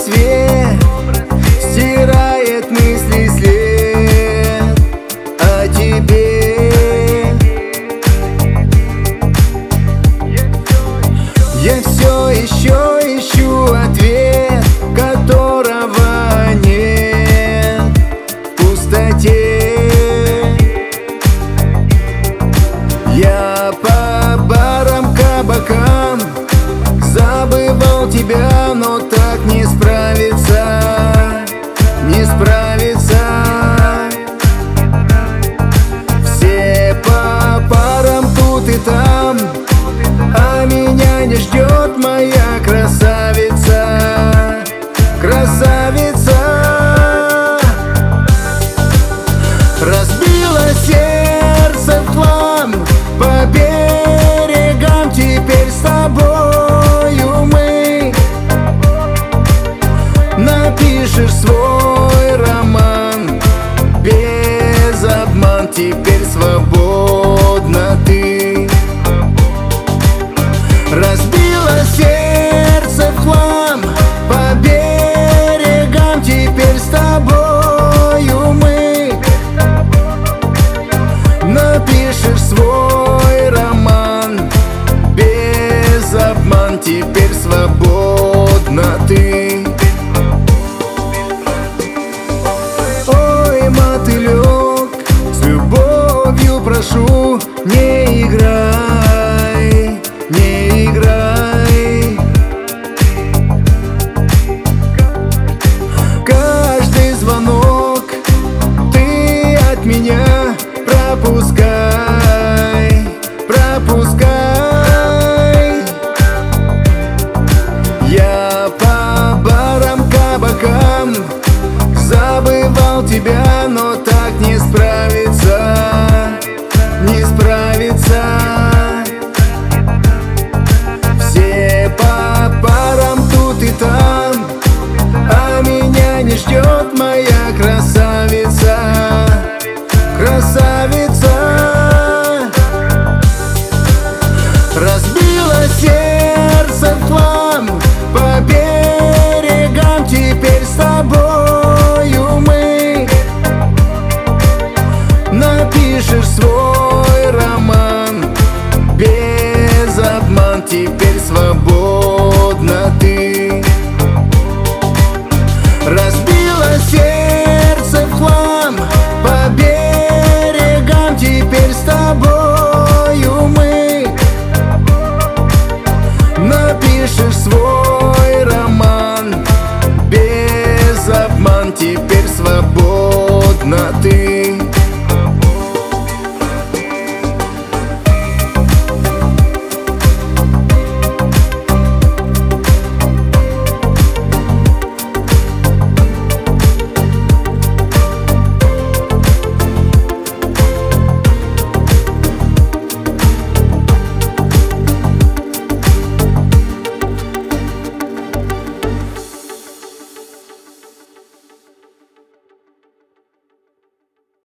свет стирает мысли след о тебе. Я все еще ищу ответ, которого нет в пустоте. Я по барам, кабакам забывал тебя, но так не справиться, не справиться. Все по парам тут и там, а меня не ждет моя красавица, красавица. Разбила сердце в хлам, по берегам теперь с тобою мы. Напишешь свой роман, без обман, теперь свободна ты. Разбила сердце в хлам, по берегам теперь с тобою мы. Напишешь свой роман, без обман, теперь свободна ты. Ой, мотылек, с любовью прошу, не играй, не играй. Каждый звонок ты от меня пропускай, пропускай. Я по барам, кабакам забывал тебя, но так не справиться, не справиться. Все по парам тут и там, а меня не ждет моя красавица, красавица. Разбила сердце в хлам, по берегам теперь с тобою мы. Напишешь свой роман,